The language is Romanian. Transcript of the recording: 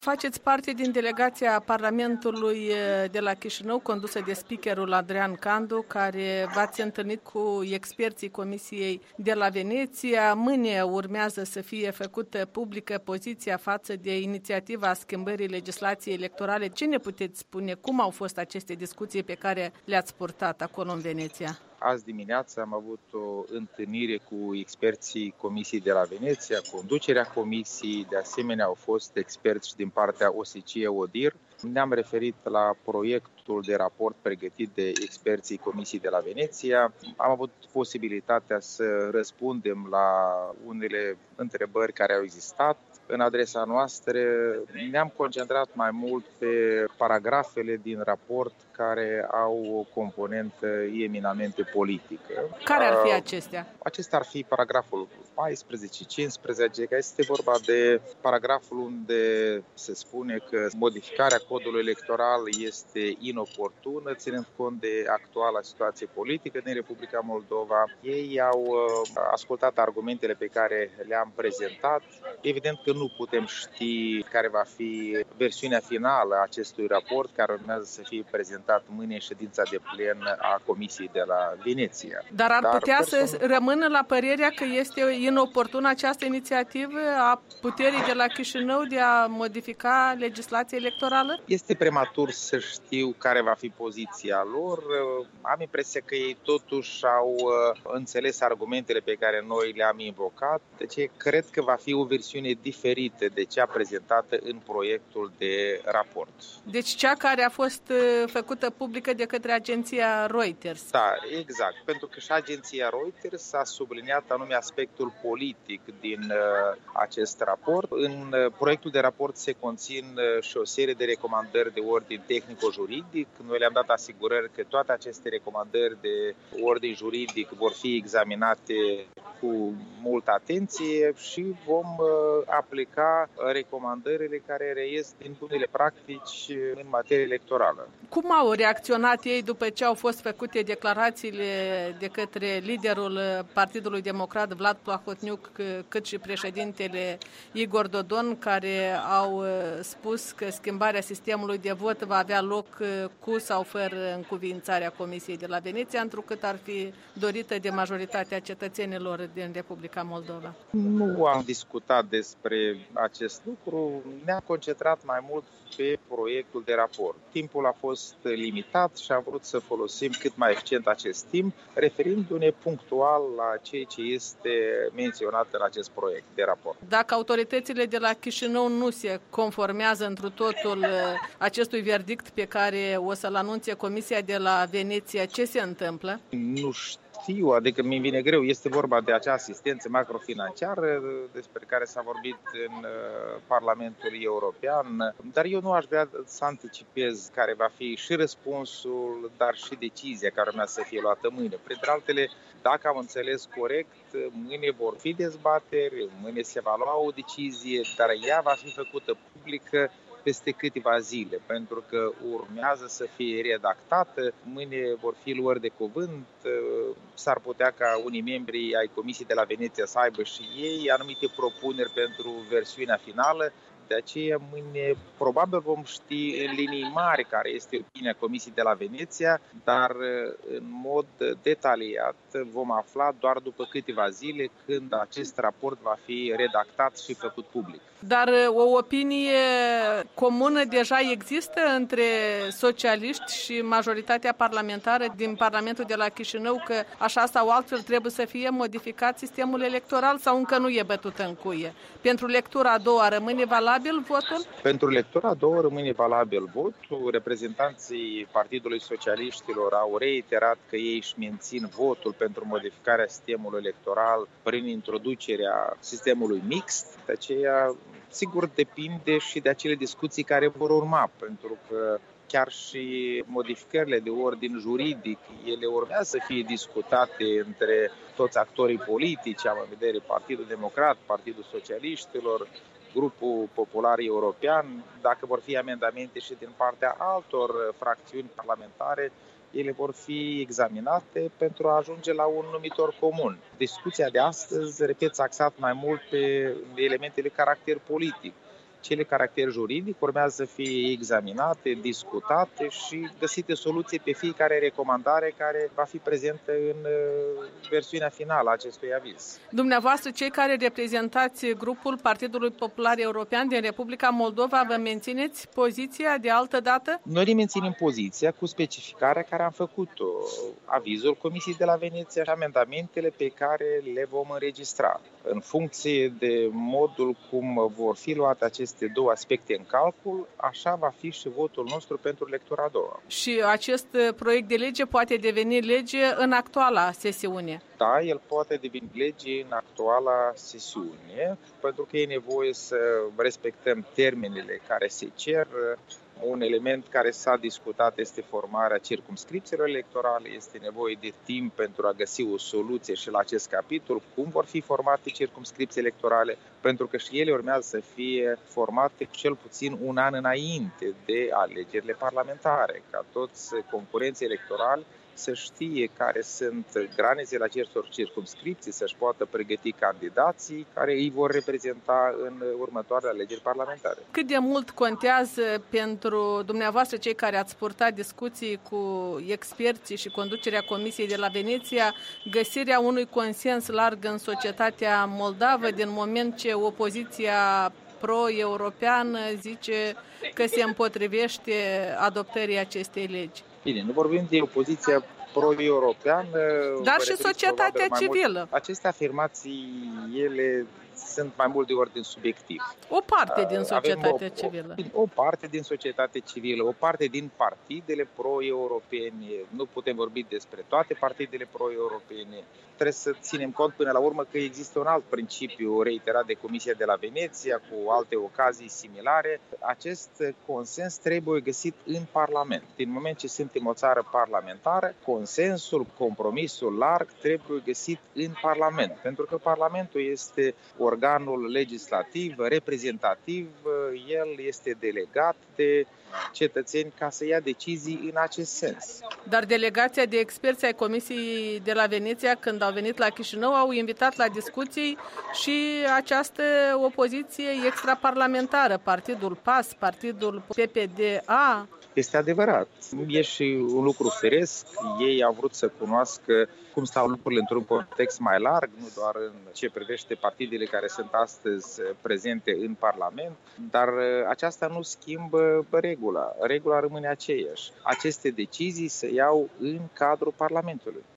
Faceți parte din delegația Parlamentului de la Chișinău, condusă de speakerul Adrian Candu, care v-ați întâlnit cu experții Comisiei de la Veneția. Mâine urmează să fie făcută publică poziția față de inițiativa schimbării legislației electorale. Ce ne puteți spune? Cum au fost aceste discuții pe care le-ați purtat acolo în Veneția? Azi dimineață am avut o întâlnire cu experții Comisiei de la Veneția, conducerea comisiei, de asemenea au fost experți din partea OSCE ODIHR. Ne-am referit la proiectul de raport pregătit de experții Comisiei de la Veneția. Am avut posibilitatea să răspundem la unele întrebări care au existat în adresa noastră. Ne-am concentrat mai mult pe paragrafele din raport care au o componentă eminamente politică. Care ar fi acestea? Acesta ar fi paragraful 14-15, că este vorba de paragraful unde se spune că modificarea codului electoral este inoportună, ținând cont de actuala situație politică din Republica Moldova. Ei au ascultat argumentele pe care le-am prezentat. Evident că nu putem ști care va fi versiunea finală a acestui raport, care urmează să fie prezentat mâine în ședința de plen a Comisiei de la Veneția. Dar ar putea să rămână la părerea că este inoportună această inițiativă a puterii de la Chișinău de a modifica legislația electorală? Este prematur să știu care va fi poziția lor. Am impresia că ei totuși au înțeles argumentele pe care noi le-am invocat. Deci cred că va fi o versiune diferită de cea prezentată în proiectul de raport. Deci cea care a fost făcută publică de către agenția Reuters. Da, exact. Pentru că și agenția Reuters a subliniat anume aspectul politic din acest raport. În proiectul de raport se conțin și o serie de recomandări de ordin tehnico-juridic. Noi le-am dat asigurări că toate aceste recomandări de ordin juridic vor fi examinate cu multă atenție și vom aplica recomandările care reies din bunele practici în materie electorală. Cum au reacționat ei după ce au fost făcute declarațiile de către liderul Partidului Democrat Vlad Plahotniuc, cât și președintele Igor Dodon, care au spus că schimbarea sistemului de vot va avea loc cu sau fără încuviințarea Comisiei de la Veneția, întrucât ar fi dorită de majoritatea cetățenilor din Republica Moldova? Nu am discutat despre acest lucru, ne-am concentrat mai mult pe proiectul de raport. Timpul a fost limitat și am vrut să folosim cât mai eficient acest timp, referindu-ne punctual la ceea ce este menționat în acest proiect de raport. Dacă autoritățile de la Chișinău nu se conformează întru totul acestui verdict pe care o să-l anunțe Comisia de la Veneția, ce se întâmplă? Nu știu, adică mi vine greu. Este vorba de acea asistență macrofinanciară despre care s-a vorbit în Parlamentul European, dar eu nu aș vrea să anticipez care va fi și răspunsul, dar și decizia care urmează să fie luată mâine. Printre altele, dacă am înțeles corect, mâine vor fi dezbateri, mâine se va lua o decizie, dar ea va fi făcută publică peste câteva zile, pentru că urmează să fie redactată, mâine vor fi luări de cuvânt, s-ar putea ca unii membri ai Comisiei de la Veneția să aibă și ei anumite propuneri pentru versiunea finală. De aceea, mâine probabil vom ști în linii mari care este opinia Comisiei de la Veneția, dar în mod detaliat vom afla doar după câteva zile, când acest raport va fi redactat și făcut public. Dar o opinie comună deja există între socialiști și majoritatea parlamentară din Parlamentul de la Chișinău că așa sau altfel trebuie să fie modificat sistemul electoral sau încă nu e bătută în cuie? Pentru lectura a doua rămâne valabil votul? Pentru lectura a doua rămâne valabil votul. Reprezentanții Partidului Socialiștilor au reiterat că ei își mențin votul pentru modificarea sistemului electoral prin introducerea sistemului mixt. De aceea, sigur, depinde și de acele discuții care vor urma, pentru că chiar și modificările de ordin juridic, ele urmează să fie discutate între toți actorii politici, am în vedere Partidul Democrat, Partidul Socialiștilor, Grupul Popular European. Dacă vor fi amendamente și din partea altor fracțiuni parlamentare, ele vor fi examinate pentru a ajunge la un numitor comun. Discuția de astăzi, repet, s-a axat mai mult pe elementele caracter politic. Cele caracter juridic urmează să fie examinate, discutate și găsite soluții pe fiecare recomandare care va fi prezentă în versiunea finală a acestui aviz. Dumneavoastră, cei care reprezentați grupul Partidului Popular European din Republica Moldova, vă mențineți poziția de altă dată? Noi ne menținem poziția cu specificarea care am făcut-o, avizul Comisiei de la Veneția și amendamentele pe care le vom înregistra. În funcție de modul cum vor fi luate aceste două aspecte în calcul, așa va fi și votul nostru pentru lectura a doua. Și acest proiect de lege poate deveni lege în actuala sesiune? Da, el poate deveni lege în actuala sesiune, pentru că e nevoie să respectăm termenele care se cer. Un element care s-a discutat este formarea circumscripțiilor electorale. Este nevoie de timp pentru a găsi o soluție și la acest capitol, cum vor fi formate circumscripții electorale, pentru că și ele urmează să fie formate cel puțin un an înainte de alegerile parlamentare, ca toți concurenții electorali să știe care sunt granițele acestor circumscripții, să-și poată pregăti candidații care îi vor reprezenta în următoarele alegeri parlamentare. Cât de mult contează pentru dumneavoastră, cei care ați purtat discuții cu experții și conducerea Comisiei de la Veneția, găsirea unui consens larg în societatea moldavă, din moment ce opoziția pro-europeană zice că se împotrivește adoptării acestei legi? Bine, nu vorbim de opoziția pro-europeană, dar și societatea civilă. Aceste afirmații, ele sunt mai mult de ordin subiectiv. O parte din societatea civilă. O parte din societatea civilă, o parte din partidele pro-europene. Nu putem vorbi despre toate partidele pro-europene. Trebuie să ținem cont până la urmă că există un alt principiu reiterat de Comisia de la Veneția cu alte ocazii similare. Acest consens trebuie găsit în Parlament. Din moment ce suntem o țară parlamentară, consensul, compromisul larg trebuie găsit în Parlament. Pentru că Parlamentul este organul legislativ, reprezentativ, el este delegat de cetățeni ca să ia decizii în acest sens. Dar delegația de experți ai Comisiei de la Veneția, când au venit la Chișinău, au invitat la discuții și această opoziție extraparlamentară, Partidul PAS, Partidul PPDA. Este adevărat. E și un lucru firesc. Ei au vrut să cunoască cum stau lucrurile într-un context mai larg, nu doar în ce privește partidele care sunt astăzi prezente în Parlament, dar aceasta nu schimbă regula. Regula rămâne aceeași. Aceste decizii se iau în cadrul Parlamentului.